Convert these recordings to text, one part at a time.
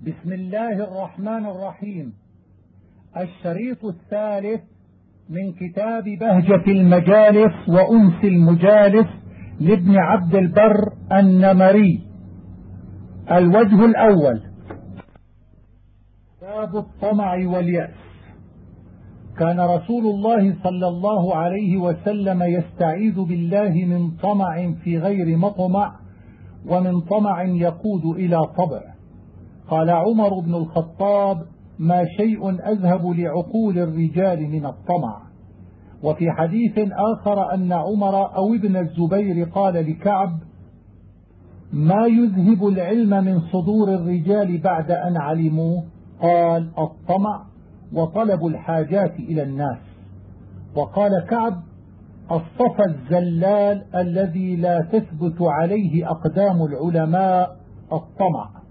بسم الله الرحمن الرحيم. الشريط الثالث من كتاب بهجة المجالس وأنس المجالس لابن عبد البر النمري. الوجه الأول: باب الطمع واليأس. كان رسول الله صلى الله عليه وسلم يستعيذ بالله من طمع في غير مطمع، ومن طمع يقود إلى طبع. قال عمر بن الخطاب: ما شيء أذهب لعقول الرجال من الطمع. وفي حديث آخر أن عمر أو ابن الزبير قال لكعب: ما يذهب العلم من صدور الرجال بعد أن علموا؟ قال: الطمع وطلب الحاجات إلى الناس. وقال كعب: الصفا الزلال الذي لا تثبت عليه أقدام العلماء الطمع.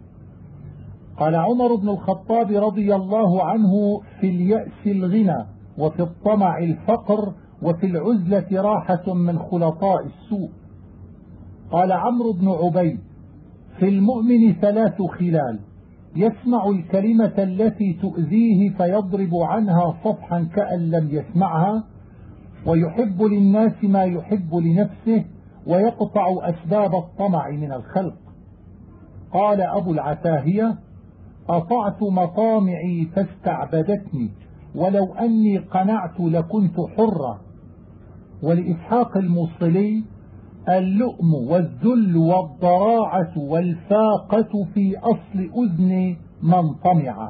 قال عمر بن الخطاب رضي الله عنه: في اليأس الغنى، وفي الطمع الفقر، وفي العزلة راحة من خلطاء السوء. قال عمرو بن عبيد: في المؤمن ثلاث خلال: يسمع الكلمة التي تؤذيه فيضرب عنها صفحا كأن لم يسمعها، ويحب للناس ما يحب لنفسه، ويقطع أسباب الطمع من الخلق. قال أبو العتاهية: أطعت مطامعي فاستعبدتني، ولو أني قنعت لكنت حرة. ولإسحاق الموصلي: اللؤم والذل والضراعة والفاقة في أصل أذن من طمع.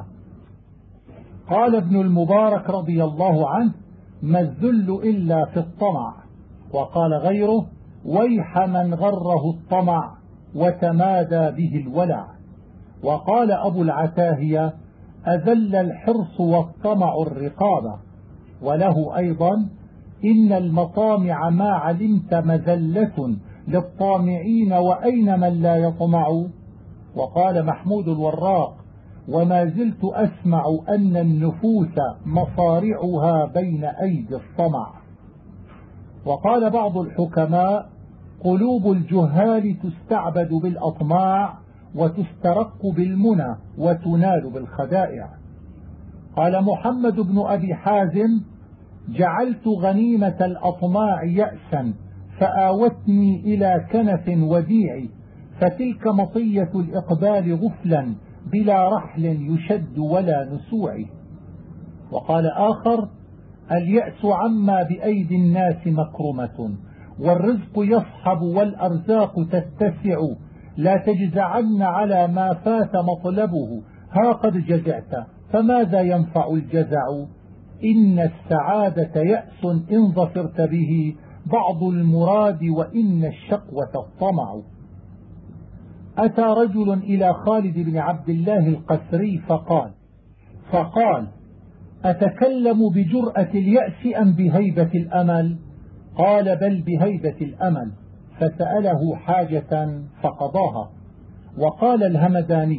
قال ابن المبارك رضي الله عنه: ما الذل إلا في الطمع. وقال غيره: ويح من غره الطمع وتمادى به الولع. وقال أبو العتاهية: أذل الحرص والطمع الرقابة. وله أيضا: إن المطامع ما علمت مذلة للطامعين، وأين من لا يطمع. وقال محمود الوراق: وما زلت أسمع أن النفوس مصارعها بين أيدي الطمع. وقال بعض الحكماء: قلوب الجهال تستعبد بالأطماع، وتسترق بالمنى، وتنال بالخدائع. قال محمد بن أبي حازم: جعلت غنيمة الأطماع يأسا، فآوتني إلى كنف وديع، فتلك مطية الإقبال غفلا، بلا رحل يشد ولا نسوع. وقال آخر: اليأس عما بأيدي الناس مكرمة، والرزق يصحب والأرزاق تتسع، لا تجزعن على ما فات مطلبه، ها قد جزعت فماذا ينفع الجزع. إن السعادة يأس إن ظفرت به، بعض المراد، وإن الشقوة الطمع. أتى رجل إلى خالد بن عبد الله القسري فقال: أتكلم بجرأة اليأس أم بهيبة الأمل؟ قال: بل بهيبة الأمل. فسأله حاجة فقضاها. وقال الهمداني: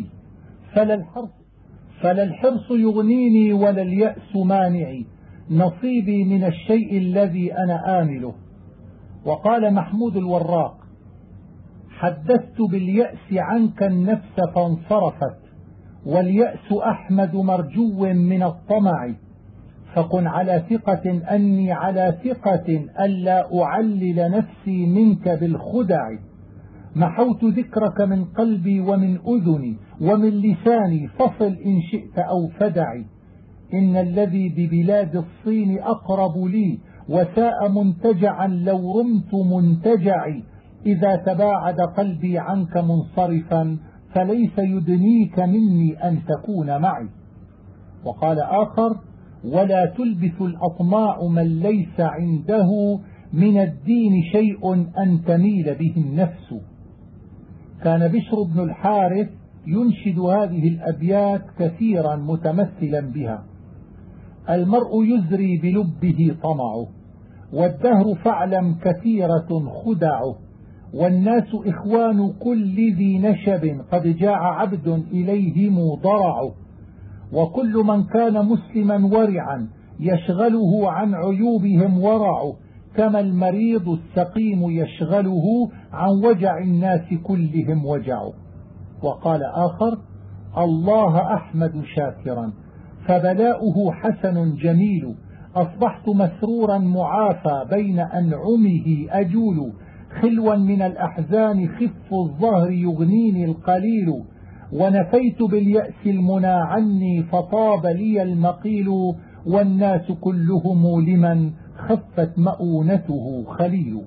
فلا الحرص يغنيني ولا اليأس مانعي، نصيبي من الشيء الذي أنا آمله. وقال محمود الوراق: حدثت باليأس عنك النفس فانصرفت، واليأس أحمد مرجو من الطمع، فكن على ثقة أني على ثقة ألا أعلل نفسي منك بالخدع. محوت ذكرك من قلبي ومن أذني ومن لساني، فصل إن شئت أو فدعي. إن الذي ببلاد الصين أقرب لي، وساء منتجعا لو رمت منتجعي. إذا تباعد قلبي عنك منصرفا، فليس يدنيك مني أن تكون معي. وقال آخر: ولا تلبث الأطماع من ليس عنده من الدين شيء أن تميل به النفس. كان بشر بن الحارث ينشد هذه الأبيات كثيرا متمثلا بها: المرء يزري بلبه طمعه، والدهر فاعلم كثيرة خدعه، والناس إخوان كل ذي نشب، قد جاع عبد إليهم ضرعه. وكل من كان مسلما ورعا، يشغله عن عيوبهم ورعه، كما المريض السقيم يشغله عن وجع الناس كلهم وجعه. وقال آخر: الله أحمد شاكرا، فبلاؤه حسن جميل، أصبحت مسرورا معافى بين أنعمه أجول، خلوا من الأحزان خف الظهر يغنيني القليل، ونفيت باليأس المنى عني فطاب لي المقيل، والناس كلهم لمن خفت مؤونته خليل.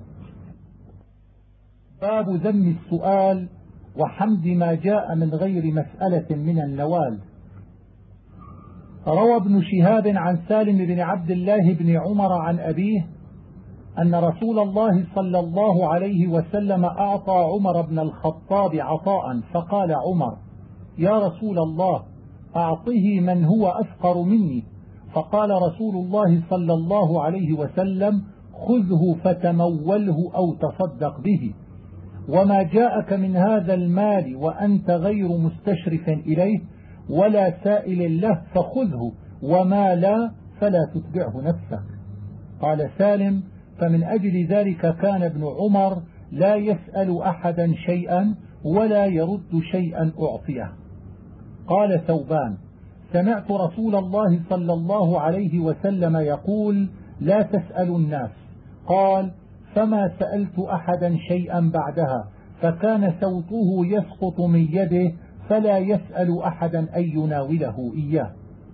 باب ذم السؤال وحمد ما جاء من غير مسألة من النوال. روى ابن شهاب عن سالم بن عبد الله بن عمر عن أبيه أن رسول الله صلى الله عليه وسلم أعطى عمر بن الخطاب عطاء، فقال عمر: يا رسول الله، أعطه من هو أفقر مني. فقال رسول الله صلى الله عليه وسلم: خذه فتموله أو تصدق به، وما جاءك من هذا المال وأنت غير مستشرف إليه ولا سائل له فخذه، وما لا فلا تتبعه نفسك. قال سالم: فمن أجل ذلك كان ابن عمر لا يسأل أحدا شيئا ولا يرد شيئا أعطيه. قال ثوبان: سمعت رسول الله صلى الله عليه وسلم يقول: لا تسألوا الناس. قال: فما سألت أحدا شيئا بعدها، فكان صوته يسقط من يده فلا يسأل أحدا أن يناوله إياه.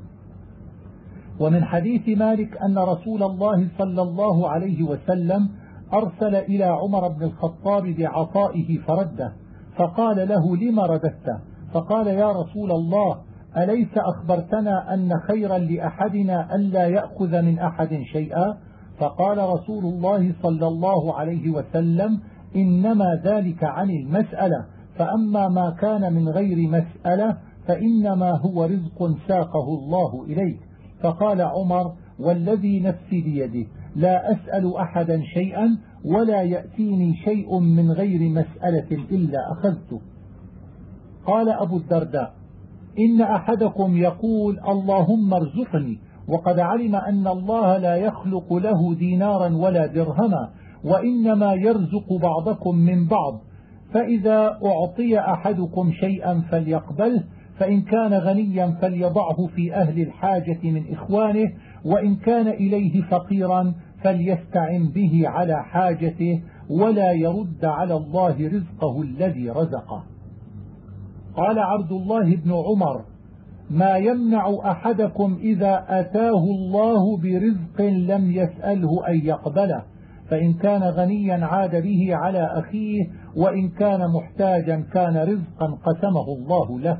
ومن حديث مالك أن رسول الله صلى الله عليه وسلم أرسل إلى عمر بن الخطاب بعطائه فرده، فقال له: لم رددته؟ فقال: يا رسول الله، أليس أخبرتنا أن خيرا لأحدنا ألا يأخذ من أحد شيئا؟ فقال رسول الله صلى الله عليه وسلم: إنما ذلك عن المسألة، فأما ما كان من غير مسألة فإنما هو رزق ساقه الله إليك. فقال عمر: والذي نفسي بيده لا أسأل أحدا شيئا ولا يأتيني شيء من غير مسألة إلا أخذته. قال أبو الدرداء: إن أحدكم يقول اللهم ارزقني، وقد علم أن الله لا يخلق له دينارا ولا درهما، وإنما يرزق بعضكم من بعض، فإذا أعطي أحدكم شيئا فليقبله، فإن كان غنيا فليضعه في أهل الحاجة من إخوانه، وإن كان إليه فقيرا فليستعن به على حاجته، ولا يرد على الله رزقه الذي رزقه. قال عبد الله بن عمر: ما يمنع أحدكم إذا أتاه الله برزق لم يسأله أن يقبله، فإن كان غنيا عاد به على أخيه، وإن كان محتاجا كان رزقا قسمه الله له.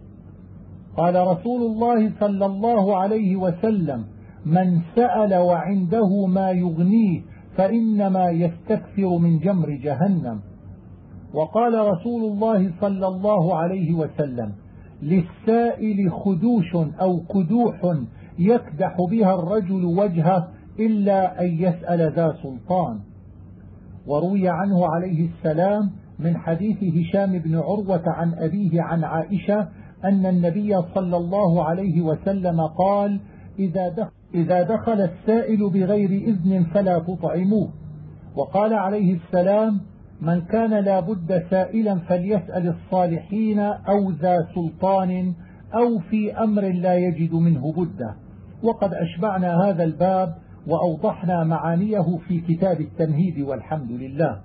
قال رسول الله صلى الله عليه وسلم: من سأل وعنده ما يغنيه فإنما يستكثر من جمر جهنم. وقال رسول الله صلى الله عليه وسلم: للسائل خدوش أو كدوح يكدح بها الرجل وجهه إلا أن يسأل ذا سلطان. وروي عنه عليه السلام من حديث هشام بن عروة عن أبيه عن عائشة أن النبي صلى الله عليه وسلم قال: إذا دخل السائل بغير إذن فلا تطعموه. وقال عليه السلام: من كان لا بد سائلا فليسأل الصالحين أو ذا سلطان أو في أمر لا يجد منه بده. وقد أشبعنا هذا الباب وأوضحنا معانيه في كتاب التمهيد، والحمد لله.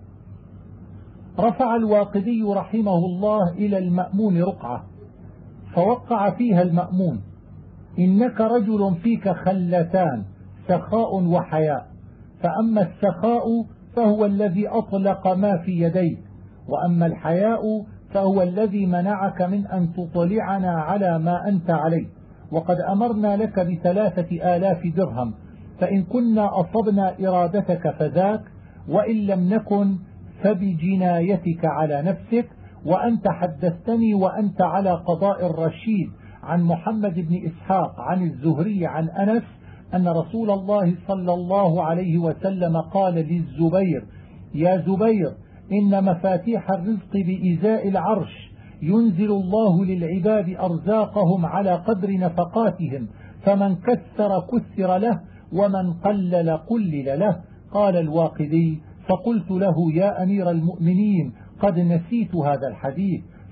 رفع الواقدي رحمه الله إلى المأمون رقعة فوقع فيها المأمون: إنك رجل فيك خلتان، سخاء وحياء، فأما السخاء فهو الذي أطلق ما في يديك، وأما الحياء فهو الذي منعك من أن تطلعنا على ما أنت عليه، وقد أمرنا لك ب3,000 درهم، فإن كنا أصبنا إرادتك فذاك، وإن لم نكن فبجنايتك على نفسك. وأنت حدثتني وأنت على قضاء الرشيد عن محمد بن إسحاق عن الزهري عن أنس أن رسول الله صلى الله عليه وسلم قال للزبير: يا زبير، إن مفاتيح الرزق بإزاء العرش، ينزل الله للعباد أرزاقهم على قدر نفقاتهم، فمن كثر كثر له، ومن قلل قلل له. قال الواقدي: فقلت له: يا أمير المؤمنين، قد نسيت هذا الحديث،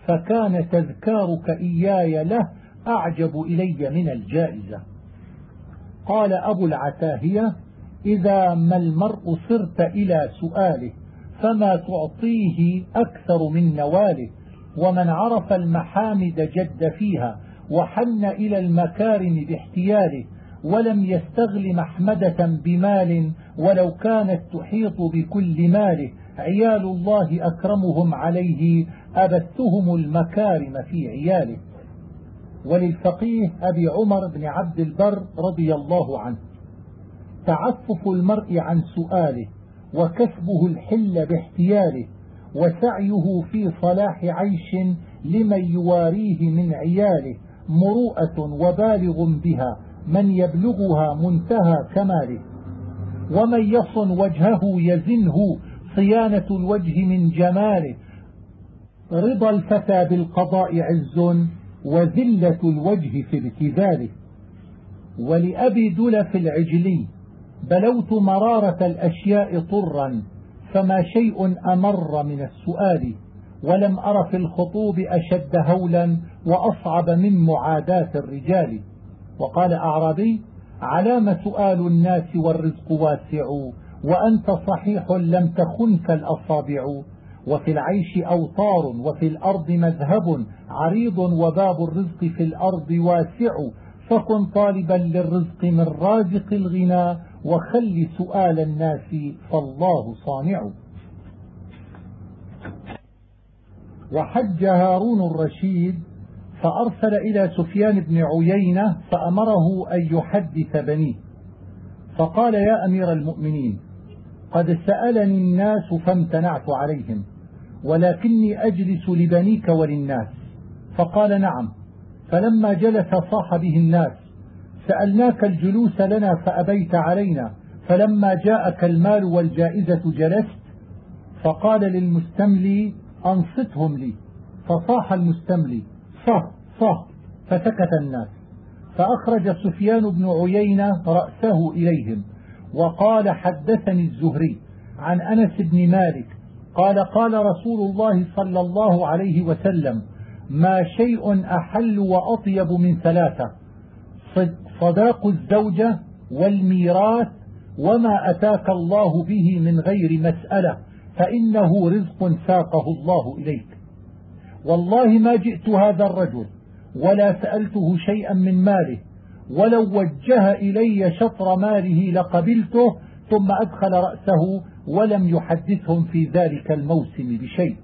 فكان تذكارك إياي له أعجب إلي من الجائزة. قال أبو العتاهية: إذا ما المرء صرت إلى سؤاله فما تعطيه أكثر من نواله، ومن عرف المحامد جد فيها وحن إلى المكارم باحتياله، ولم يستغل محمدة بمال ولو كانت تحيط بكل ماله، عيال الله أكرمهم عليه أبثهم المكارم في عياله. وللفقيه أبي عمر بن عبد البر رضي الله عنه: تعفف المرء عن سؤاله وكسبه الحل باحتياله، وسعيه في صلاح عيش لمن يواريه من عياله، مروءة وبالغ بها من يبلغها منتهى كماله، ومن يصن وجهه يزنه صيانة الوجه من جماله، رضا الفتى بالقضاء عز وذلة الوجه في ابتذاله. ولأبي دلف العجلي: بلوت مرارة الأشياء طرا فما شيء أمر من السؤال، ولم أر في الخطوب أشد هولا وأصعب من معاداة الرجال. وقال أعرابي: علام سؤال الناس والرزق واسع، وأنت صحيح لم تخنك الأصابع، وفي العيش أوطار وفي الأرض مذهب عريض، وباب الرزق في الأرض واسع، فكن طالبا للرزق من رازق الغنى، وخل سؤال الناس فالله صانع. وحج هارون الرشيد فأرسل إلى سفيان بن عيينة فأمره أن يحدث بنيه، فقال: يا أمير المؤمنين، قد سألني الناس فامتنعت عليهم، ولكني أجلس لبنيك وللناس. فقال: نعم. فلما جلس صاح به الناس: سألناك الجلوس لنا فأبيت علينا، فلما جاءك المال والجائزة جلست. فقال للمستملي: أنصتهم لي. فصاح المستملي: صه صه، فسكت الناس. فأخرج سفيان بن عيينة رأسه إليهم وقال: حدثني الزهري عن أنس بن مالك قال: قال رسول الله صلى الله عليه وسلم: ما شيء أحل وأطيب من ثلاثة: صداق الزوجة والميراث وما أتاك الله به من غير مسألة، فإنه رزق ساقه الله إليك. والله ما جئت هذا الرجل ولا سألته شيئا من ماله، ولو وجه إلي شطر ماله لقبلته، ثم أدخل رأسه ولم يحدثهم في ذلك الموسم بشيء.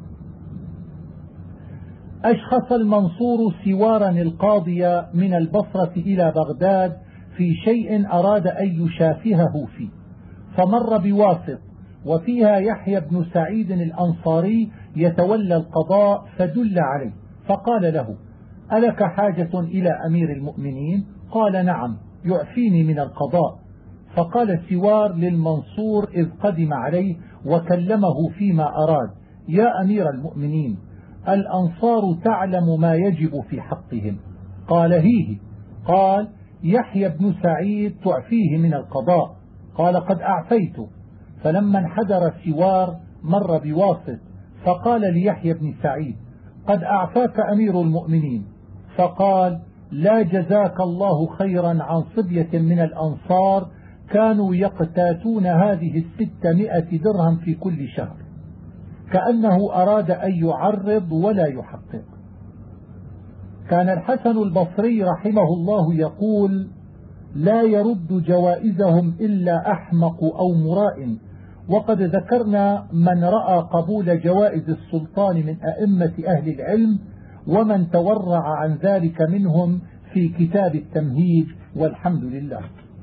أشخص المنصور سوارا القاضي من البصرة إلى بغداد في شيء أراد أن يشافهه فيه، فمر بواسط وفيها يحيى بن سعيد الأنصاري يتولى القضاء، فدل عليه فقال له: ألك حاجة إلى أمير المؤمنين؟ قال: نعم، يعفيني من القضاء. فقال سوار للمنصور إذ قدم عليه وكلمه فيما أراد: يا أمير المؤمنين، الأنصار تعلم ما يجب في حقهم. قال: هيه. قال: يحيى بن سعيد تعفيه من القضاء. قال: قد أعفيته. فلما انحدر سوار مر بواسط فقال ليحيى بن سعيد: قد أعفاك أمير المؤمنين. فقال: لا جزاك الله خيرا عن صبية من الأنصار كانوا يقتاتون هذه 600 درهم في كل شهر، كأنه أراد أن يعرض ولا يحقق. كان الحسن البصري رحمه الله يقول: لا يرد جوائزهم إلا أحمق أو مراء. وقد ذكرنا من رأى قبول جوائز السلطان من أئمة أهل العلم، ومن تورع عن ذلك منهم في كتاب التمهيد، والحمد لله.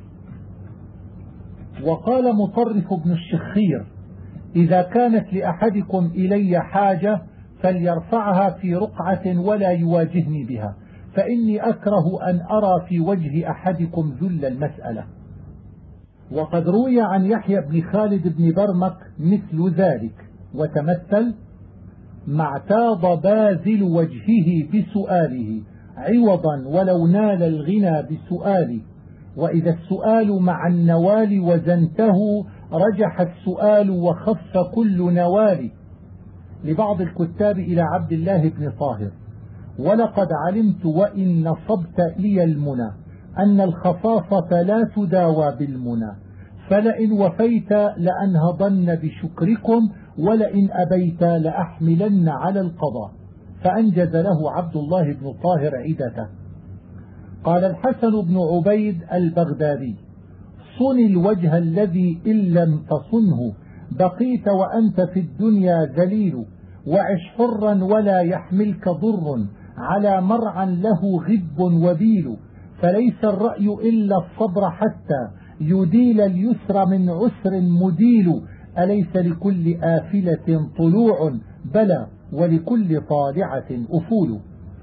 وقال مطرف بن الشخير: إذا كانت لأحدكم إلي حاجة فليرفعها في رقعة ولا يواجهني بها، فإني أكره أن أرى في وجه أحدكم ذل المسألة. وقد روي عن يحيى بن خالد بن برمك مثل ذلك، وتمثل: ما اعتاض باذل وجهه بسؤاله عوضا ولو نال الغنى بسؤاله، وإذا السؤال مع النوال وزنته رجح السؤال وخف كل نوال. لبعض الكتاب إلى عبد الله بن طاهر: ولقد علمت وإن نصبت لي المنى أن الخصاصة لا تداوى بالمنى، فلئن وفيت لأنهضن بشكركم، ولئن أبيت لأحملن على القضاء. فأنجز له عبد الله بن طاهر عدته. قال الحسن بن عبيد البغدادي: صن الوجه الذي إن لم تصنه بقيت وأنت في الدنيا ذليل، وعش حرا ولا يحملك ضر على مرعى له غب وبيل، فليس الرأي إلا الصبر حتى يديل اليسر من عسر مديل، أليس لكل آفلة طلوع بلى ولكل طالعة أفول.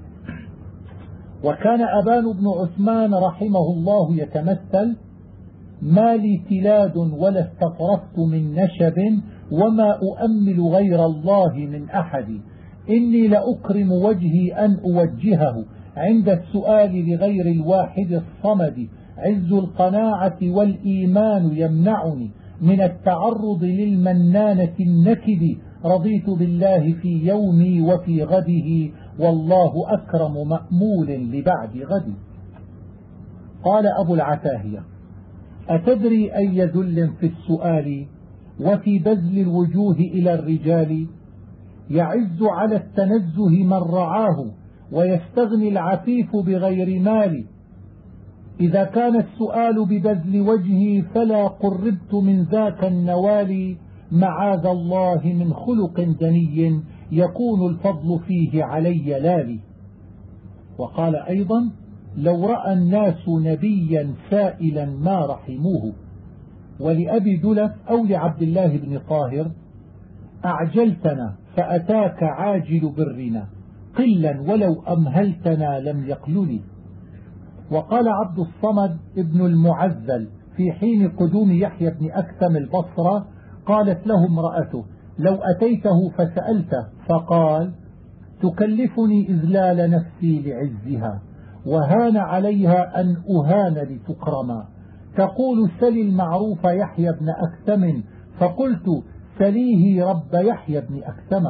وكان أبان بن عثمان رحمه الله يتمثل: ما لي تلاد ولا استطرفت من نشب، وما أؤمل غير الله من أحد، إني لأكرم وجهي أن أوجهه عند السؤال لغير الواحد الصمد، عز القناعة والإيمان يمنعني من التعرض للمنانة النكد، رضيت بالله في يومي وفي غده، والله أكرم مأمول لبعد غد. قال أبو العتاهية: أتدري أي ذل في السؤال وفي بذل الوجوه إلى الرجال؟ يعز على التنزه من رعاه، ويستغني العفيف بغير مال. إذا كان السؤال ببذل وجهي فلا قربت من ذاك النوال، معاذ الله من خلق دني يكون الفضل فيه علي لالي. وقال أيضا: لو رأى الناس نبيا سائلا ما رحموه. ولأبي دلف أو لعبد الله بن طاهر: أعجلتنا فأتاك عاجل برنا، قلا ولو أمهلتنا لم يقلني. وقال عبد الصمد ابن المعزل في حين قدوم يحيى بن أكثم البصرة: قالت له امرأته: لو أتيته فسألته فقال: تكلفني إذلال نفسي لعزها، وهان عليها أن أهان لتكرما، تقول سل المعروف يحيى بن أكثم، فقلت سليه رب يحيى بن أكثم.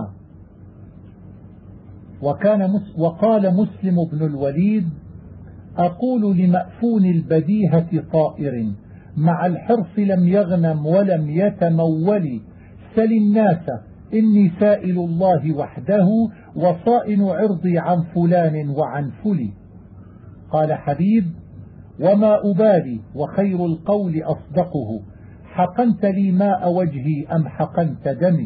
وقال مسلم بن الوليد: أقول لمأفون البديهة طائر، مع الحرص لم يغنم ولم يتمول، سل الناس إني سائل الله وحده، وصائن عرضي عن فلان وعن فلي. قال حبيب: وما أبالي وخير القول أصدقه، حقنت لي ماء وجهي أم حقنت دمي.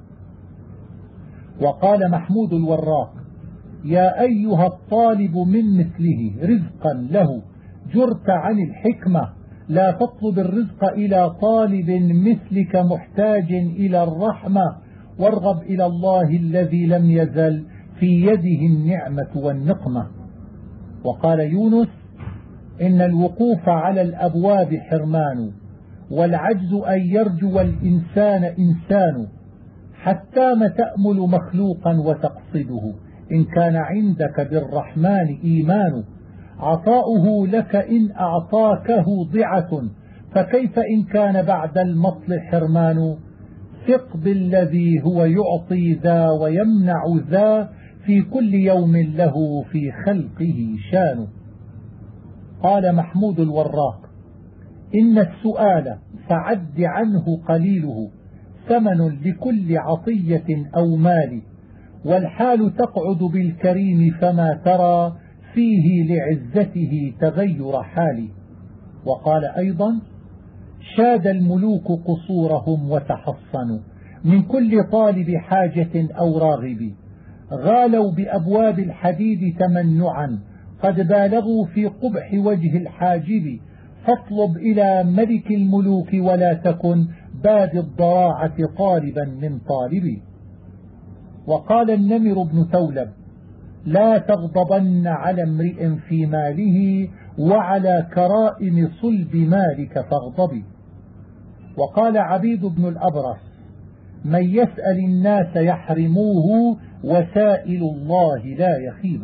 وقال محمود الوراق: يا أيها الطالب من مثله رزقا له جرت عن الحكمة، لا تطلب الرزق إلى طالب مثلك محتاج إلى الرحمة، وارغب إلى الله الذي لم يزل في يده النعمة والنقمة. وقال يونس: إن الوقوف على الأبواب حرمان، والعجز أن يرجو الإنسان إنسان، حتى تأمل مخلوقا وتقصده، إن كان عندك بالرحمن إيمان، عطاؤه لك إن أعطاكه ضعة، فكيف إن كان بعد المطل حرمان، ثق بالذي هو يعطي ذا ويمنع ذا، في كل يوم له في خلقه شان. قال محمود الوراق: إن السؤال فعد عنه قليله، ثمن لكل عطية أو مال، والحال تقعد بالكريم فما ترى فيه لعزته تغير حالي. وقال أيضا: شاد الملوك قصورهم وتحصنوا من كل طالب حاجة أو راغب، غالوا بأبواب الحديد تمنعا، قد بالغوا في قبح وجه الحاجب، فاطلب إلى ملك الملوك ولا تكن باد الضراعة طالبا من طالبي. وقال النمر بن ثولب: لا تغضبن على امرئ في ماله، وعلى كرائم صلب مالك فاغضبي. وقال عبيد بن الأبرص: من يسأل الناس يحرموه، وسائل الله لا يخيب.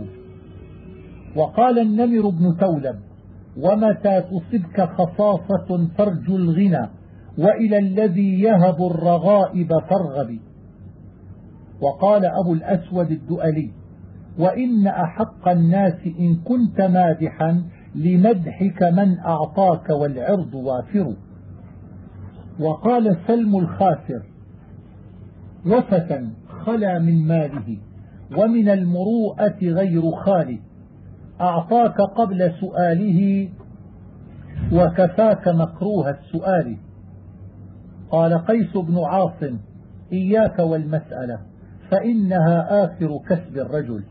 وقال النمر بن ثولب: ومتى تصبك خصاصة فارجو الغنى، وإلى الذي يهب الرغائب فارغب. وقال أبو الأسود الدؤلي: وإن أحق الناس إن كنت مادحا لمدحك من أعطاك والعرض وافر. وقال سلم الخاسر: وفتى خلا من ماله ومن المروءة غير خال، أعطاك قبل سؤاله وكفاك مكروه السؤال. قال قيس بن عاصم: إياك والمسألة فإنها آخر كسب الرجل.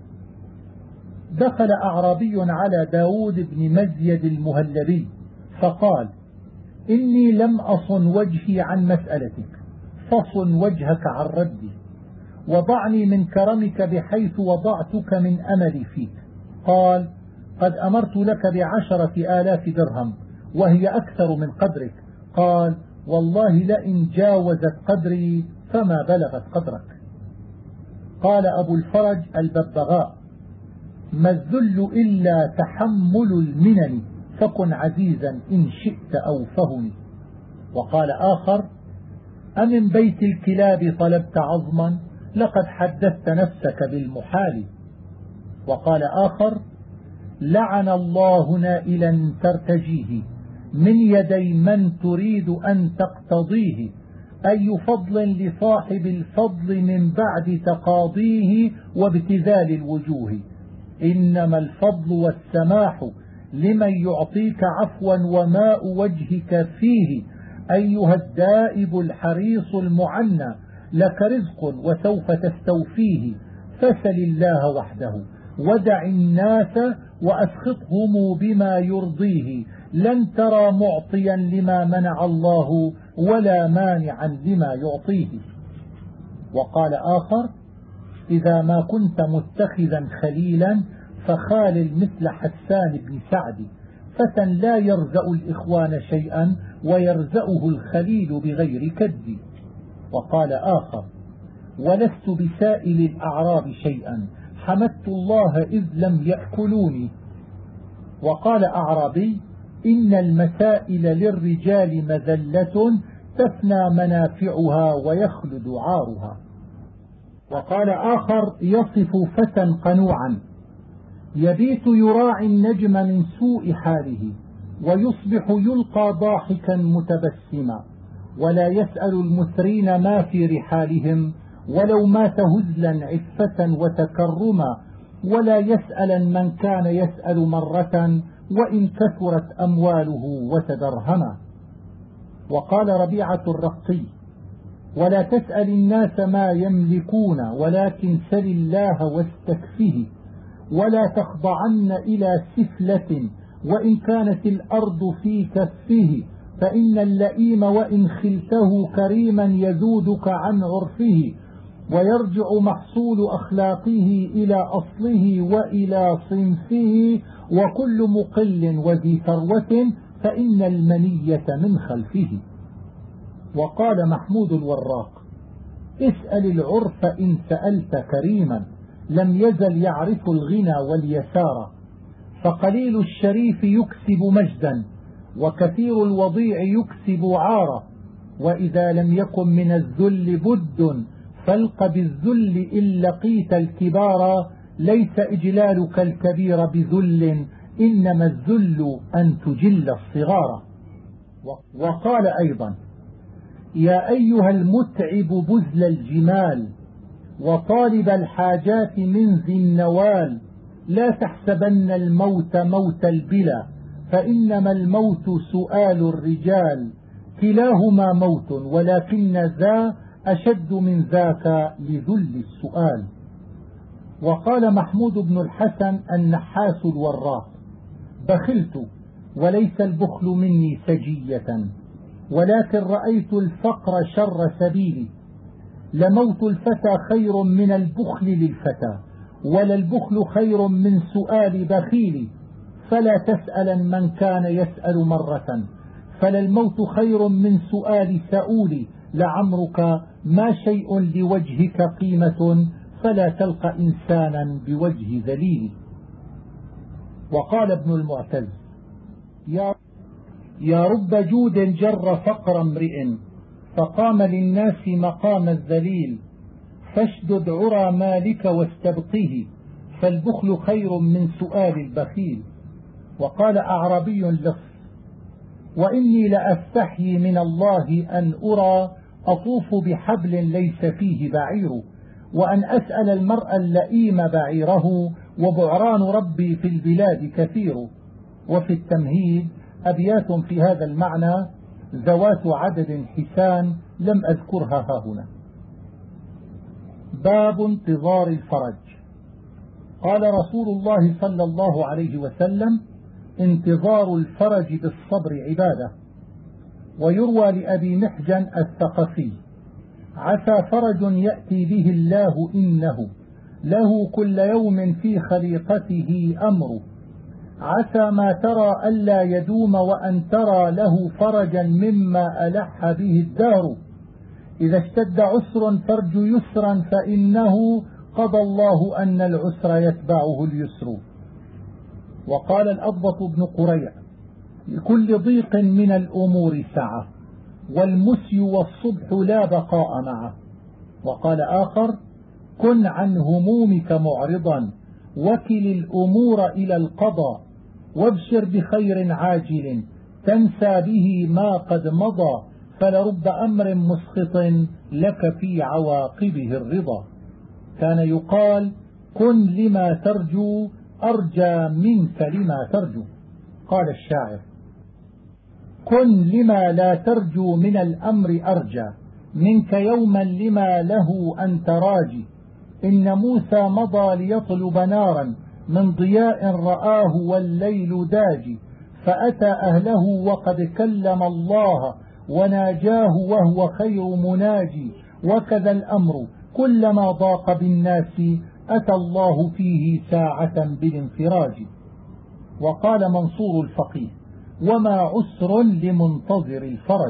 دخل أعرابي على داود بن مزيد المهلبي فقال: إني لم أصن وجهي عن مسألتك، فصن وجهك عن ردي، وضعني من كرمك بحيث وضعتك من أملي فيك. قال: قد أمرت لك ب10,000 درهم وهي أكثر من قدرك. قال: والله لئن جاوزت قدري فما بلغت قدرك. قال أبو الفرج الببغاء: ما الذل إلا تحمل المنن، فكن عزيزا إن شئت أو فهني. وقال آخر: أمن بيت الكلاب طلبت عظما، لقد حدثت نفسك بالمحال. وقال آخر: لعن الله نائلا ترتجيه من يدي من تريد أن تقتضيه، أي فضل لصاحب الفضل من بعد تقاضيه وابتذال الوجوه، إنما الفضل والسماح لمن يعطيك عفوا وماء وجهك فيه، أيها الدائب الحريص المعنى، لك رزق وسوف تستوفيه، فسل الله وحده ودع الناس وأسخطهم بما يرضيه، لن ترى معطيا لما منع الله ولا مانعا لما يعطيه. وقال آخر: إذا ما كنت متخذا خليلا فخالل مثل حسان بن سعد، فتى لا يرزأ الإخوان شيئا ويرزأه الخليل بغير كد. وقال آخر: ولست بسائل الأعراب شيئا، حمدت الله إذ لم يأكلوني. وقال أعرابي: إن المسائل للرجال مذلة تفنى منافعها ويخلد عارها. وقال آخر يصف فتى قنوعا: يبيت يراعي النجم من سوء حاله، ويصبح يلقى ضاحكا متبسما، ولا يسأل المثرين ما في رحالهم، ولو مات هزلا عفة وتكرما، ولا يسأل من كان يسأل مرة وإن كثرت أمواله وتدرهما. وقال ربيعة الرقي: ولا تسأل الناس ما يملكون، ولكن سل الله واستكفه، ولا تخضعن إلى سفلة وإن كانت الأرض في كفه، فإن اللئيم وإن خلته كريما يزودك عن عرفه، ويرجع محصول أخلاقه إلى أصله وإلى صنفه، وكل مقل وذي ثروة فإن المنية من خلفه. وقال محمود الوراق: اسأل العرف إن سألت كريما، لم يزل يعرف الغنى واليسار، فقليل الشريف يكسب مجدا، وكثير الوضيع يكسب عارا، وإذا لم يكن من الذل بد فالق بالذل إن لقيت الكبار، ليس إجلالك الكبير بذل، إنما الذل أن تجل الصغار. وقال أيضا: يا أيها المتعب بذل الجمال، وطالب الحاجات من ذي النوال، لا تحسبن الموت موت البلا، فإنما الموت سؤال الرجال، كلاهما موت ولكن ذا أشد من ذاك لذل السؤال. وقال محمود بن الحسن النحاس الوراق: بخلت وليس البخل مني سجية، ولكن رأيت الفقر شر سبيلي، لموت الفتى خير من البخل للفتى، ولا البخل خير من سؤال بخيل، فلا تسألا من كان يسأل مرة، فلا الموت خير من سؤال سؤول، لعمرك ما شيء لوجهك قيمة، فلا تلقى إنسانا بوجه ذليل. وقال ابن المعتز: يا رب جود جر فقر امرئ، فقام للناس مقام الذليل، فاشدد عرى مالك واستبقه، فالبخل خير من سؤال البخيل. وقال أعربي لص: وإني لأستحيي من الله أن أرى أطوف بحبل ليس فيه بعير، وأن أسأل المرء اللئيم بعيره، وبعران ربي في البلاد كثير. وفي التمهيد أبيات في هذا المعنى ذوات عدد حسان لم أذكرها هنا. باب انتظار الفرج. قال رسول الله صلى الله عليه وسلم: انتظار الفرج بالصبر عبادة. ويروى لأبي محجن الثقفي: عسى فرج يأتي به الله إنه له كل يوم في خليقته أمر، عسى ما ترى ألا يدوم وأن ترى له فرجا مما ألح به الدهر، إذا اشتد عسر فارج يسرا فإنه قضى الله أن العسر يتبعه اليسر. وقال الأضبط بن قريع: لكل ضيق من الأمور سعة، والمسي والصبح لا بقاء معه. وقال آخر: كن عن همومك معرضا، وكل الأمور إلى القضاء، وابشر بخير عاجل تنسى به ما قد مضى، فلرب أمر مسخط لك في عواقبه الرضا. كان يقال: كن لما ترجو أرجى منك لما ترجو. قال الشاعر: كن لما لا ترجو من الأمر أرجى، منك يوما لما له أنت راجي. إن موسى مضى ليطلب نارا من ضياء رآه والليل داجي، فأتى أهله وقد كلم الله وناجاه وهو خير مناجي. وكذا الأمر كلما ضاق بالناس أتى الله فيه ساعة بالانفراج. وقال منصور الفقيه: وما عسر لمنتظر الفرج.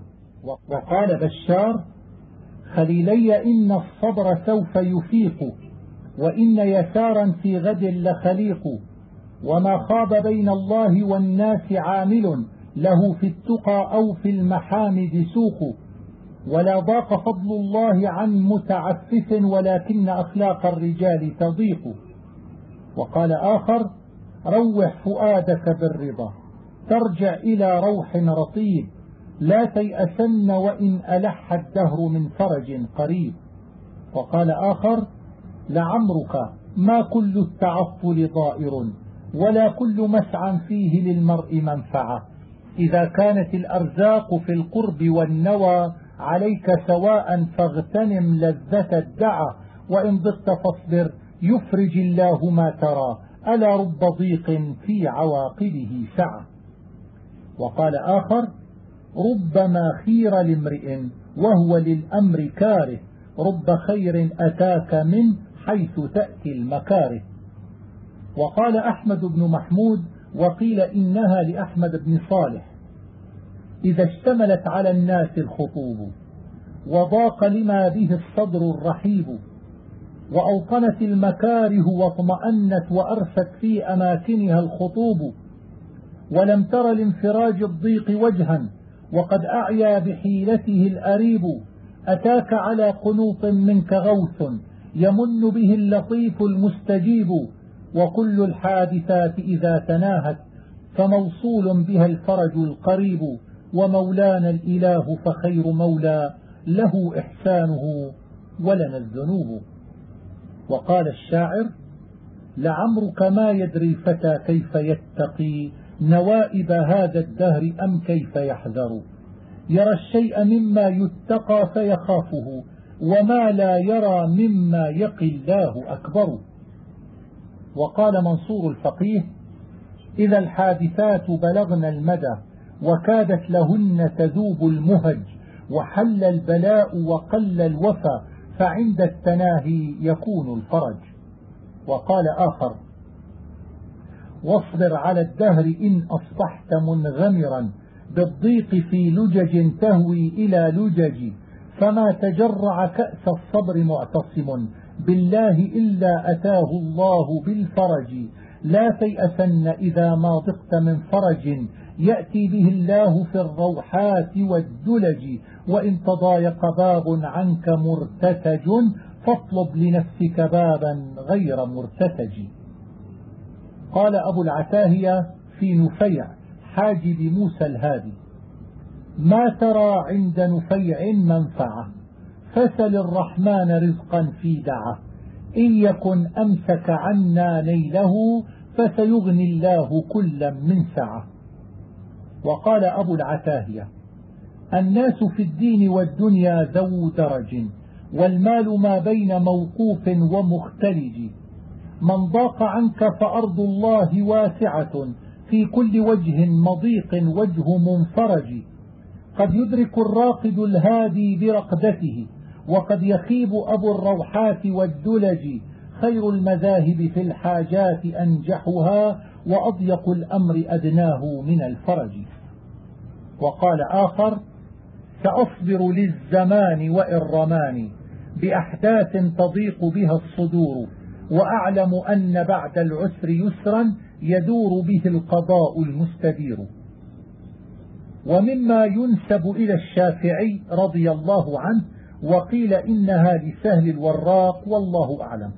وقال بشار: خليلي إن الصبر سوف يفيق، وإن يسارا في غد لخليق، وما خاب بين الله والناس عامل له في التقى أو في المحامد سوق، ولا ضاق فضل الله عن متعفف ولكن أخلاق الرجال تضيق. وقال آخر: روح فؤادك بالرضا ترجع إلى روح رطيب، لا تيأسن وإن ألح الدهر من فرج قريب. وقال آخر: لعمرك ما كل التعطل ضائر، ولا كل مسعى فيه للمرء منفعة، إذا كانت الأرزاق في القرب والنوى عليك سواء فاغتنم لذة الدعى، وإن ضغت فاصبر يفرج الله ما ترى، ألا رب ضيق في عواقبه سعى. وقال آخر: ربما خير لامرئ وهو للأمر كاره، رب خير أتاك من حيث تأتي المكاره. وقال أحمد بن محمود: وقيل إنها لأحمد بن صالح: إذا اشتملت على الناس الخطوب، وضاق لما به الصدر الرحيب، وأوطنت المكاره واطمأنت وأرست في أماكنها الخطوب، ولم تر لانفراج الضيق وجها، وقد أعيا بحيلته الأريب، أتاك على قنوط منك غوث يمن به اللطيف المستجيب، وكل الحادثات إذا تناهت فموصول بها الفرج القريب، ومولانا الإله فخير مولى له إحسانه ولنا الذنوب. وقال الشاعر: لعمرك ما يدري الفتى كيف يتقي نوائب هذا الدهر أم كيف يحذر، يرى الشيء مما يتقى فيخافه، وما لا يرى مما يقي الله أكبر. وقال منصور الفقيه: إذا الحادثات بلغن المدى وكادت لهن تذوب المهج، وحل البلاء وقل الوفى، فعند التناهي يكون الفرج. وقال آخر: واصبر على الدهر إن أصبحت منغمرا بالضيق في لجج تهوي إلى لجج، فما تجرع كأس الصبر معتصم بالله إلا أتاه الله بالفرج، لا تيأسن إذا ما ضقت من فرج يأتي به الله في الروحات والدلج، وإن تضايق باب عنك مرتتج فاطلب لنفسك بابا غير مرتتج. قال أبو العتاهية في نفيع حاجب موسى الهادي: ما ترى عند نفيع منفعة، فسل الرحمن رزقا في دعة، إن يكن أمسك عنا نيله، فسيغني الله كلا من سعة. وقال أبو العتاهية: الناس في الدين والدنيا ذو درج، والمال ما بين موقوف ومختلج، من ضاق عنك فأرض الله واسعة، في كل وجه مضيق وجه منفرج، قد يدرك الراقد الهادي برقدته، وقد يخيب أبو الروحات والدلج، خير المذاهب في الحاجات أنجحها، وأضيق الأمر أدناه من الفرج. وقال آخر: سأصبر للزمان وإن رماني، بأحداث تضيق بها الصدور، وأعلم أن بعد العسر يسرا، يدور به القضاء المستدير. ومما ينسب إلى الشافعي رضي الله عنه، وقيل إنها لسهل الوراق والله أعلم: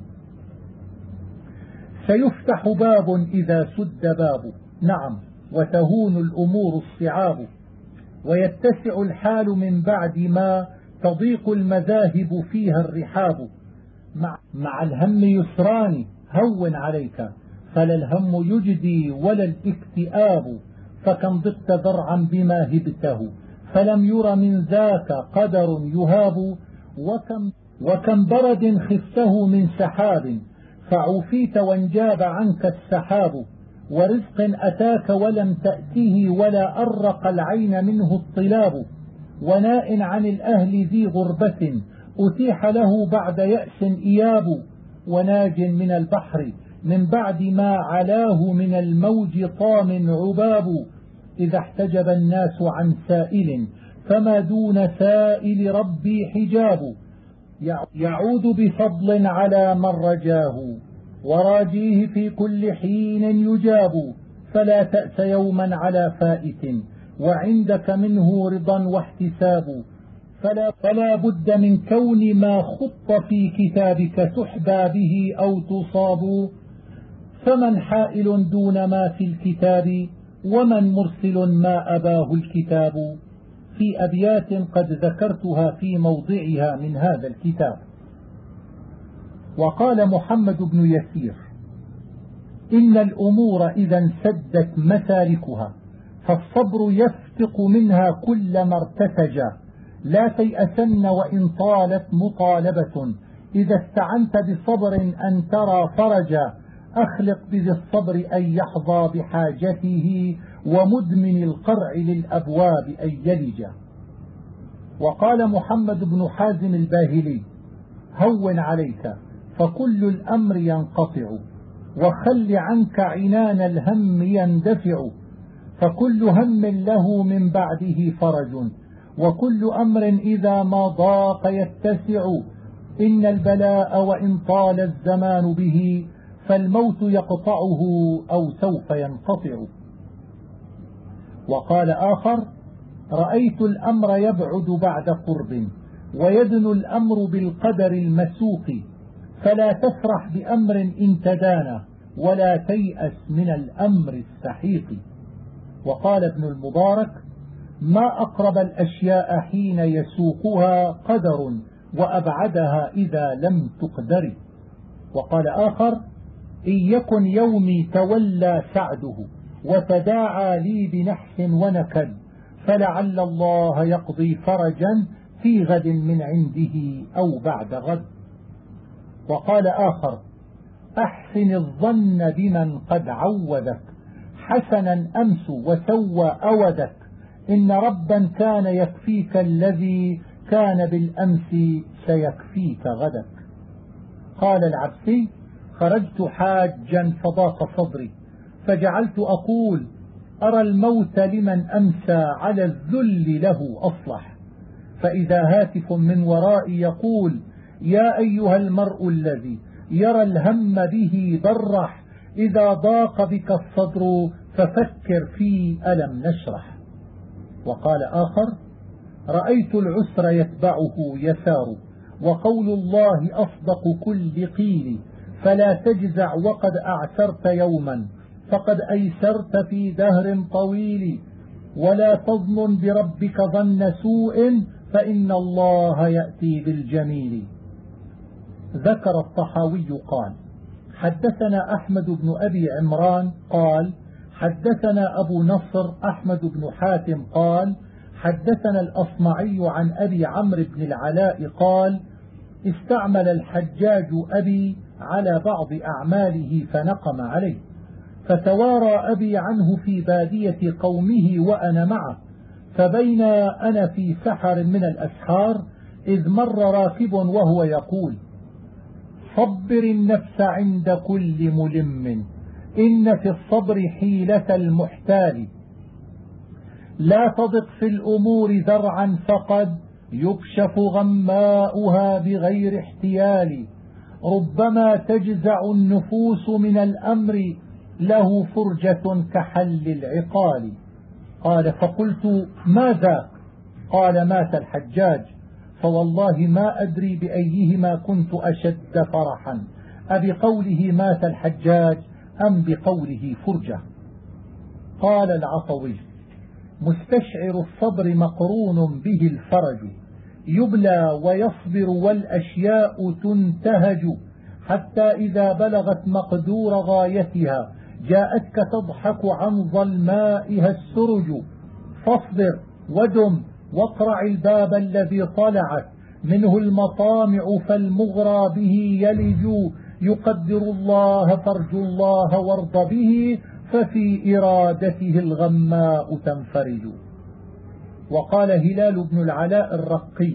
سيفتح باب إذا سد باب، نعم، وتهون الأمور الصعاب، ويتسع الحال من بعد ما تضيق المذاهب فيها الرحاب، مع الهم يسران هون عليك، فلا الهم يجدي ولا الاكتئاب، فكم ضقت ذرعا بما هبته، فلم ير من ذاك قدر يهاب، وكم برد خفته من سحاب، فعوفيت وانجاب عنك السحاب، ورزق أتاك ولم تأته، ولا أرق العين منه الطلاب، وناء عن الأهل ذي غربة، أتيح له بعد يأس إياب، وناج من البحر من بعد ما علاه من الموج طام عباب، إذا احتجب الناس عن سائل، فما دون سائل ربي حجاب، يعود بفضل على من رجاه، وراجيه في كل حين يجاب، فلا تأس يوما على فائت، وعندك منه رضا واحتساب، فلا بد من كون ما خط في كتابك تحبى به أو تصاب، فمن حائل دون ما في الكتاب، ومن مرسل ما أباه الكتاب، في أبيات قد ذكرتها في موضعها من هذا الكتاب. وقال محمد بن يسير: إن الأمور إذا انسدت مسالكها، فالصبر يفتق منها كل ما ارتتج، لا تيأسن وإن طالت مطالبة، إذا استعنت بصبر أن ترى فرجا، أخلق بذي الصبر أن يحظى بحاجته، ومدمن القرع للأبواب أن يلج. وقال محمد بن حازم الباهلي: هون عليك، فكل الأمر ينقطع، وخل عنك عنان الهم يندفع، فكل هم له من بعده فرج، وكل أمر إذا ما ضاق يتسع، إن البلاء وإن طال الزمان به، فالموت يقطعه أو سوف ينقطع. وقال آخر: رأيت الأمر يبعد بعد قرب، ويدنو الأمر بالقدر المسوق، فلا تفرح بأمر إن تدانى، ولا تيأس من الأمر السحيق. وقال ابن المبارك: ما أقرب الأشياء حين يسوقها قدر، وأبعدها إذا لم تقدر. وقال آخر: إن يكن يومي تولى سعده، وتداعى لي بنحس ونكد، فلعل الله يقضي فرجا في غد من عنده أو بعد غد. وقال آخر: أحسن الظن بمن قد عودك، حسنا أمس وسوى أودك، إن ربا كان يكفيك الذي كان بالأمس سيكفيك غدك. قال العبسي: خرجت حاجا فضاق صدري، فجعلت أقول: أرى الموت لمن أمسى على الذل له أصلح، فإذا هاتف من ورائي يقول: يا أيها المرء الذي يرى الهم به برح، إذا ضاق بك الصدر ففكر في ألم نشرح. وقال آخر: رأيت العسر يتبعه يسار، وقول الله أصدق كل قيل، فلا تجزع وقد أعسرت يوما، فقد أيسرت في دهر طويل، ولا تظن بربك ظن سوء، فإن الله يأتي بالجميل. ذكر الطحاوي قال: حدثنا أحمد بن أبي عمران قال: حدثنا أبو نصر أحمد بن حاتم قال: حدثنا الأصمعي عن أبي عمرو بن العلاء قال: استعمل الحجاج أبي على بعض أعماله فنقم عليه، فتوارى أبي عنه في بادية قومه وأنا معه، فبين أنا في سحر من الأسحار إذ مر راكب وهو يقول: صبر النفس عند كل ملم، إن في الصبر حيلة المحتال، لا تضق في الأمور ذرعا فقد يكشف غماؤها بغير احتيال، ربما تجزع النفوس من الأمر له فرجة كحل العقال. قال: فقلت: ماذا؟ قال: مات الحجاج، فوالله ما أدري بأيهما كنت أشد فرحا، أبقوله مات الحجاج أم بقوله فرجة؟ قال العطوي: مستشعر الصبر مقرون به الفرج، يبلى ويصبر والأشياء تنتهج، حتى إذا بلغت مقدور غايتها جاءتك تضحك عن ظلمائها السرج، فاصبر ودم واقرع الباب الذي طلعت منه المطامع، فالمغرى به يلج، يقدر الله فارجو الله وارض به، ففي إرادته الغماء تنفرج. وقال هلال بن العلاء الرقي: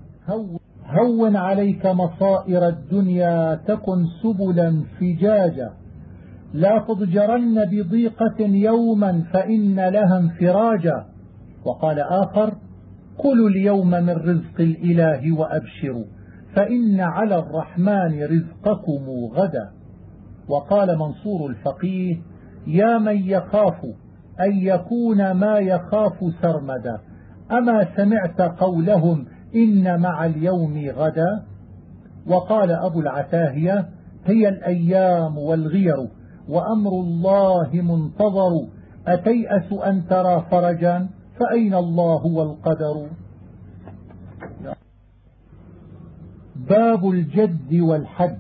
هون عليك مصائر الدنيا تكن سبلا فجاجا، لا تضجرن بضيقة يوما فإن لها انفراجا. وقال آخر: كلوا اليوم من رزق الإله وأبشروا، فإن على الرحمن رزقكم غدا. وقال منصور الفقيه: يا من يخاف أن يكون ما يخاف سرمدا، أما سمعت قولهم إن مع اليوم غدا؟ وقال أبو العتاهية: هي الأيام والغير وأمر الله منتظر، أتيأس أن ترى فرجا، فأين الله والقدر؟ باب الجد والحد.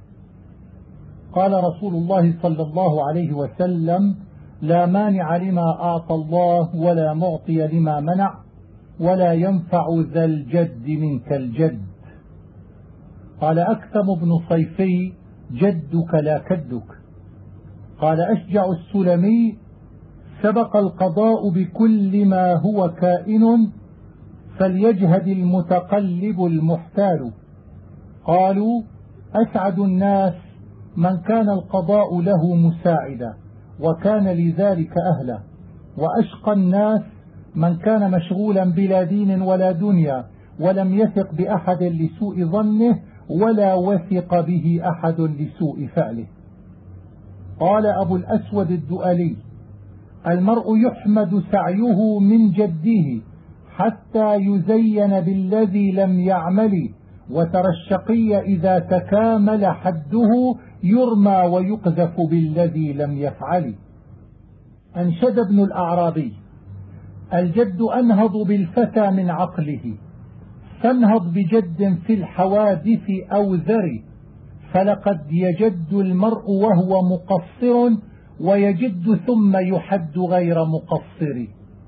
قال رسول الله صلى الله عليه وسلم: لا مانع لما أعطى الله ولا معطي لما منع، ولا ينفع ذا الجد منك الجد. قال أكثم بن صيفي: جدك لا كدك. قال أشجع السلمي: سبق القضاء بكل ما هو كائن، فليجهد المتقلب المحتال. قالوا: أسعد الناس من كان القضاء له مساعدا وكان لذلك أهلا، وأشقى الناس من كان مشغولا بلا دين ولا دنيا، ولم يثق بأحد لسوء ظنه ولا وثق به أحد لسوء فعله. قال أبو الأسود الدؤلي: المرء يحمد سعيه من جده حتى يزين بالذي لم يعمل، وترى الشقي إذا تكامل حده يرمى ويقذف بالذي لم يفعل. أنشد ابن الأعرابي: الجد أنهض بالفتى من عقله، فانهض بجد في الحوادث أو ذري، فلقد يجد المرء وهو مقصر، ويجد ثم يحد غير مقصر.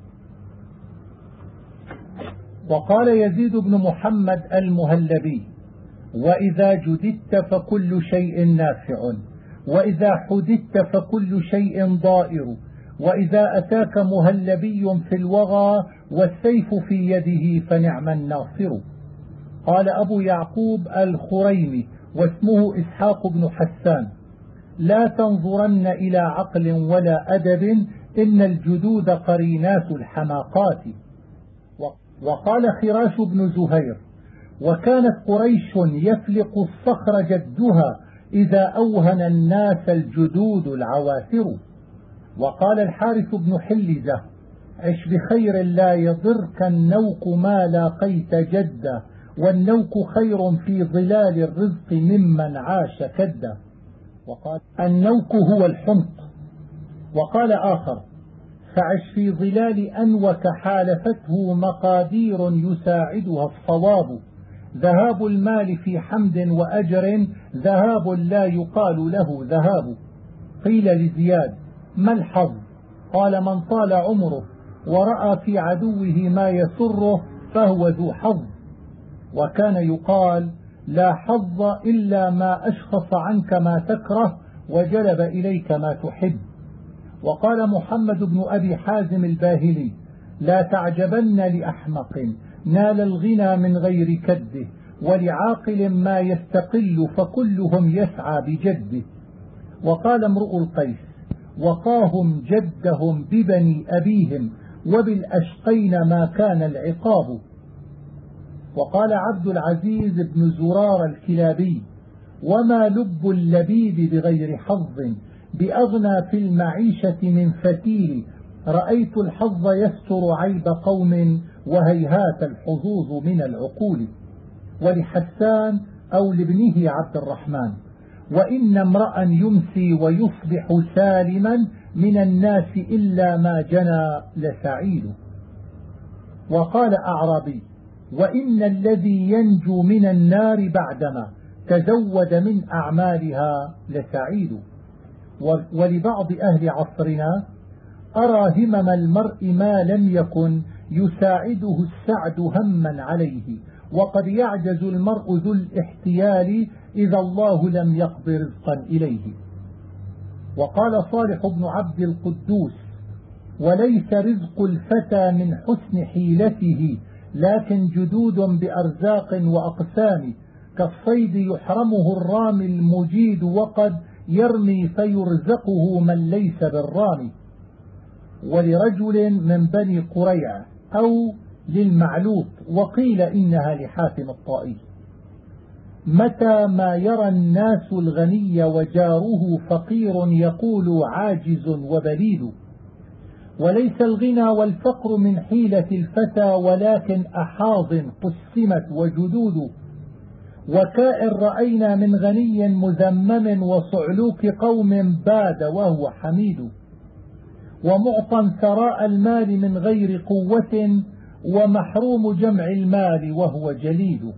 وقال يزيد بن محمد المهلبي: وإذا جددت فكل شيء نافع، وإذا حددت فكل شيء ضائر، وإذا أتاك مهلبي في الوغى والسيف في يده فنعم الناصر. قال أبو يعقوب الخريمي واسمه إسحاق بن حسان: لا تنظرن إلى عقل ولا أدب، إن الجدود قرينات الحماقات. وقال خراش بن زهير: وكانت قريش يفلق الصخر جدها إذا أوهن الناس الجدود العواثر. وقال الحارث بن حلزة: عش بخير لا يضرك النوق ما لاقيت جده، والنوك خير في ظلال الرزق ممن عاش كدا. وقال النوك هو الحمق. وقال آخر فعش في ظلال أنوك حالفته مقادير يساعدها الصواب، ذهاب المال في حمد وأجر ذهاب لا يقال له ذهاب. قيل لزياد ما الحظ؟ قال من طال عمره ورأى في عدوه ما يسره فهو ذو حظ. وكان يقال لا حظ إلا ما أشخص عنك ما تكره وجلب إليك ما تحب. وقال محمد بن أبي حازم الباهلي لا تعجبن لأحمق نال الغنى من غير كده، ولعاقل ما يستقل فكلهم يسعى بجده. وقال امرؤ القيس وقاهم جدهم ببني أبيهم وبالأشقين ما كان العقاب. وقال عبد العزيز بن زرار الكلابي وما لب اللبيب بغير حظ بأغنى في المعيشة من فتيل، رأيت الحظ يستر عيب قوم وهيهات الحظوظ من العقول. ولحسان أو لابنه عبد الرحمن وإن امرأ يمسي ويصبح سالما من الناس إلا ما جنى لسعيد. وقال أعرابي وإن الذي ينجو من النار بعدما تزود من أعمالها لسعيد. ولبعض أهل عصرنا أرى همم المرء ما لم يكن يساعده السعد هما عليه، وقد يعجز المرء ذو الاحتيال إذا الله لم يقض رزقا إليه. وقال صالح بن عبد القدوس وليس رزق الفتى من حسن حيلته لكن جدود بأرزاق وأقسام، كالصيد يحرمه الرامي المجيد وقد يرمي فيرزقه من ليس بالرامي. ولرجل من بني قريع أو للمعلوط، وقيل إنها لحاتم الطائي متى ما يرى الناس الغني وجاره فقير يقول عاجز وبليد. وليس الغنى والفقر من حيلة الفتى ولكن أحاض قسمت وجدود. وكائن رأينا من غني مذمم وصعلوك قوم باد وهو حميد. ومعطى ثراء المال من غير قوة ومحروم جمع المال وهو جليد.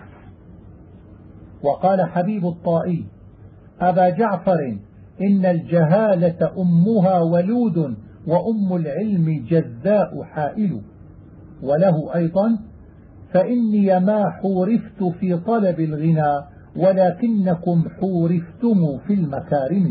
وقال حبيب الطائي أبا جعفر إن الجهالة أمها ولود وأم العلم جذاء حائل. وله أيضا فإني ما حورفت في طلب الغنى ولكنكم حورفتم في المكارم.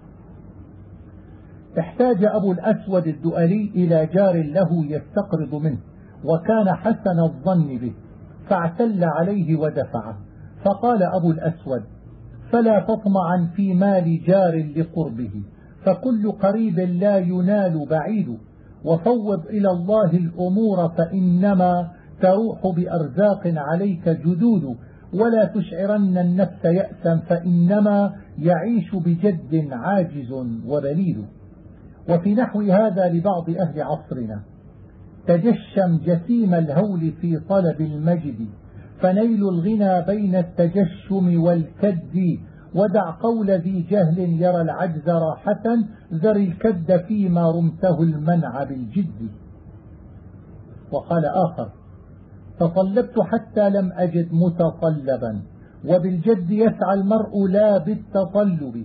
احتاج أبو الأسود الدؤلي إلى جار له يستقرض منه وكان حسن الظن به، فاعتل عليه ودفعه. فقال أبو الأسود فلا تطمعا في مال جار لقربه، فكل قريب لا ينال بعيد. وفوض إلى الله الأمور فإنما تروح بأرزاق عليك جدود، ولا تشعرن النفس يأسا فإنما يعيش بجد عاجز وبليد. وفي نحو هذا لبعض أهل عصرنا تجشم جسيم الهول في طلب المجد، فنيل الغنى بين التجشم والكد، ودع قول ذي جهل يرى العجز راحة، ذر الكد فيما رمته المنع بالجد. وقال آخر تطلبت حتى لم أجد متطلبا، وبالجد يسعى المرء لا بالتطلب.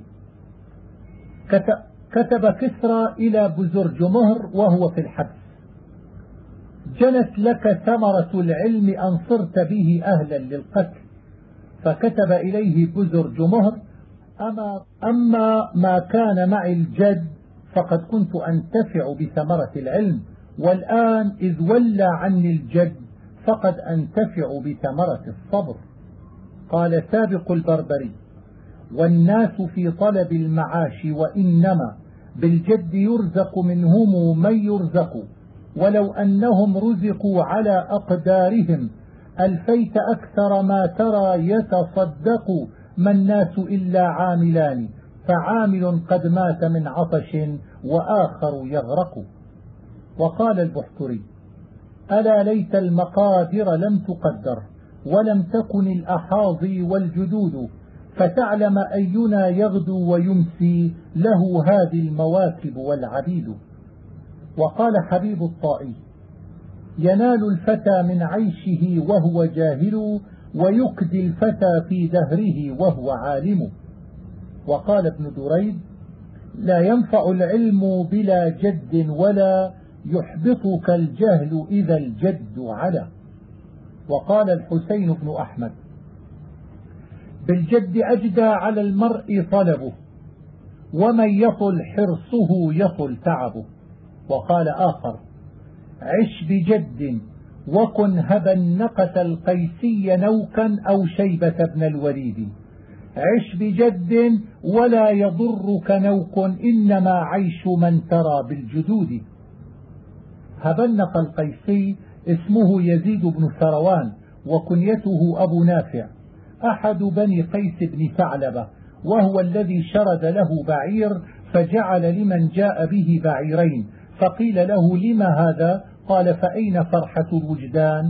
كتب كسرى إلى بزرجمهر وهو في الحبس جنت لك ثمرة العلم أن صرت به أهلا للقتل. فكتب إليه بزرجمهر أما ما كان معي الجد فقد كنت أنتفع بثمرة العلم، والآن إذ ولى عني الجد فقد أنتفع بثمرة الصبر. قال سابق البربري والناس في طلب المعاش وإنما بالجد يرزق منهم من يرزق، ولو أنهم رزقوا على أقدارهم ألفيت أكثر ما ترى يتصدق، ما الناس إلا عاملان فعامل قد مات من عطش وآخر يغرق. وقال البحتري ألا ليت المقادر لم تقدر ولم تكن الأحاضي والجدود، فتعلم أينا يغدو ويمسي له هذه المواكب والعبيد. وقال حبيب الطائي: ينال الفتى من عيشه وهو جاهل، ويكدي الفتى في دهره وهو عالم. وقال ابن دريد: لا ينفع العلم بلا جد، ولا يحبطك الجهل إذا الجد علا. وقال الحسين بن أحمد: بالجد أجدى على المرء طلبه، ومن يطل حرصه يطل تعبه. وقال آخر: عش بجد وكن هبا نقة القيسي نوكا أو شيبة بن الوليد. عش بجد ولا يضرك نوك، إنما عيش من ترى بالجدود. هبنق القيسي اسمه يزيد بن ثروان، وكنيته أبو نافع، أحد بني قيس بن ثعلبة، وهو الذي شرد له بعير فجعل لمن جاء به بعيرين، فقيل له: لما هذا؟ قال: فأين فرحة الوجدان؟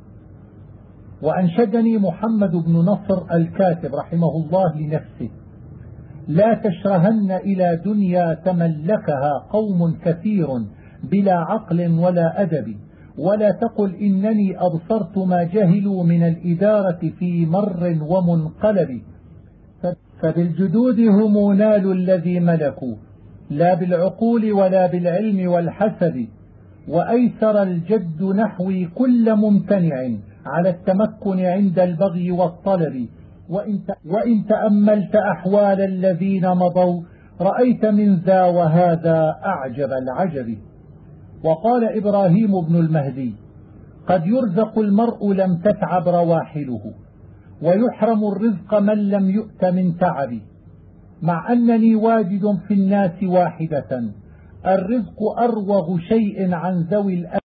وأنشدني محمد بن نصر الكاتب رحمه الله لنفسه: لا تشرهن إلى دنيا تملكها قوم كثير بلا عقل ولا أدب، ولا تقل إنني أبصرت ما جهلوا من الإدارة في مر ومنقلب. فبالجدود هم نالوا الذي ملكوا، لا بالعقول ولا بالعلم والحسب. وأيسر الجد نحوي كل ممتنع على التمكن عند البغي والطلب. وإن تأملت أحوال الذين مضوا، رأيت من ذا وهذا أعجب العجب. وقال إبراهيم بن المهدي: قد يرزق المرء لم تتعب رواحله، ويحرم الرزق من لم يؤت من تعب. مع أنني واجد في الناس واحدة، الرزق أروغ شيء عن ذوي الأجل